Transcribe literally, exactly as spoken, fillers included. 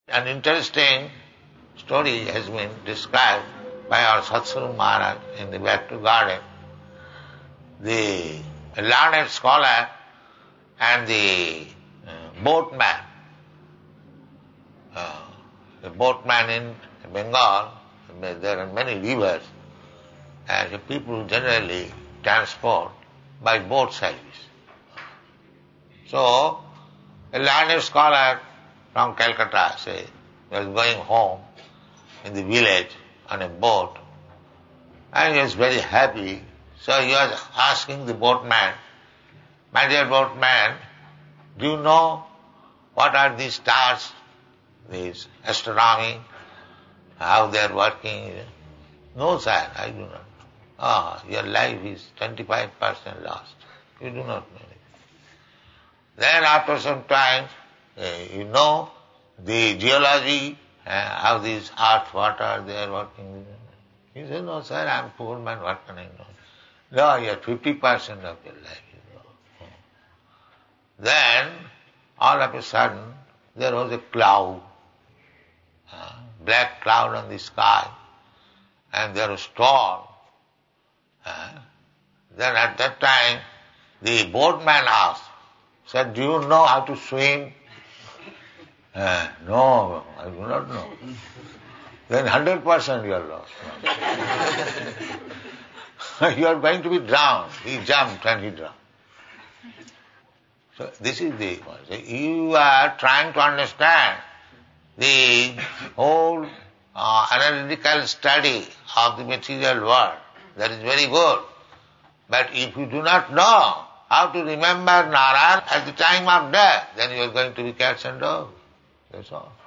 An interesting story has been described by our Satsuru Maharaj in the Bhakti Garden. The learned scholar and the uh, boatman, uh, the boatman in Bengal, there are many rivers, and the people generally transport by boat service. So, a learned scholar from Calcutta, say, was going home in the village on a boat, and he was very happy. So he was asking the boatman, "My dear boatman, do you know what are these stars, these astronomy, how they are working?" "No, sir, I do not." "Ah, your life is twenty-five percent lost. You do not know it." Then after some time, uh, you know the geology, uh, how these earth, water, they are working. He said, "No, sir, I am poor man, what can I know?" "No, you have fifty percent of your life, you know." Then, all of a sudden, there was a cloud, uh, black cloud on the sky, and there was storm. Uh, then at that time, the boatman asked, said, "Do you know how to swim?" Uh, "No, I do not know." "Then one hundred percent you are lost." "You are going to be drowned." He jumped and he drowned. So this is the, you are trying to understand the whole uh, analytical study of the material world. That is very good. But if you do not know how to remember Narayan at the time of death, then you are going to be cats and dogs. That's all.